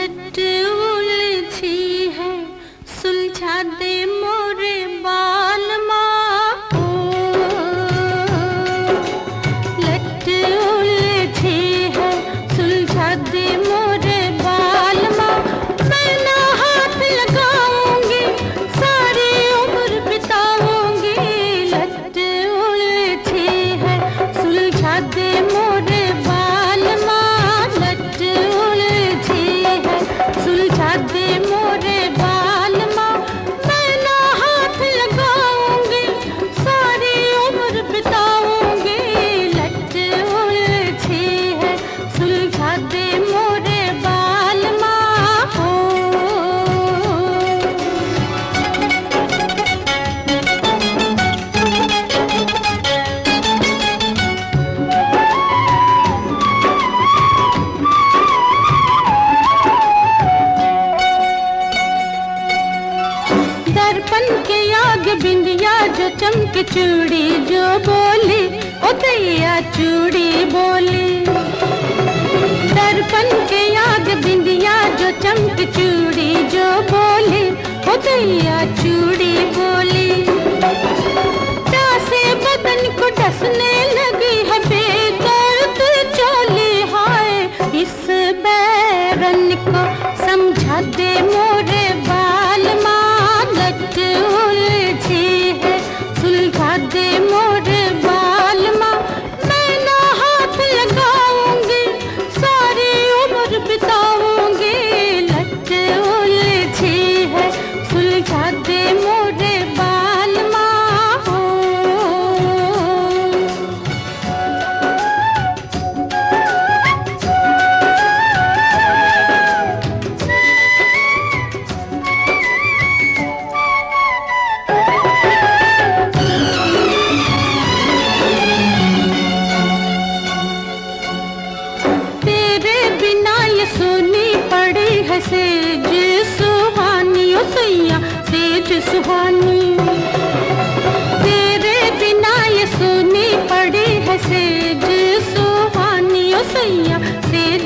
लट उलझी है सुलझा दे मोरे बाल माँ को। लट उलझी है सुलझा दे मोरे बाल माँ। मैं ना हाथ लगाऊंगी सारी उम्र बिताऊंगी। लट उलझी है सुलझा दे मोरे बाल माँ। लट उलझी है सुलझा दे मोरे बाल माँ। मैं ना हाथ लगाऊंगी सारी उम्र बिताऊंगी। लट उलझी है सुलझा दे मोरे बाल माँ हो। दर्पण के आगे बिंदिया जो चमके चूड़ी जो बोली ओ दैया चूड़ी बोली। दर्पण के आगे बिंदिया जो चमके चूड़ी जो बोली ओ दैया चूड़ी बोली। प्यासे बदन को डसने लगी है बेदर्द चोली। हाय इस बैरन को समझा दे मोरे बाल माँ। लट उलझी है सुलझा दे मोरे बाल माँ। मैं ना हाथ लगाऊंगी सारी उम्र बिताऊंगी। लट उलझी है सुलझा दे मोरे बाल माँ हो। तेरे बिना ये सुनी पड़ी है सेज सुहानी ओ सैया सेज सुहानी। तेरे बिना ये सुनी पड़ी है सेज सुहानी ओ सैया सेज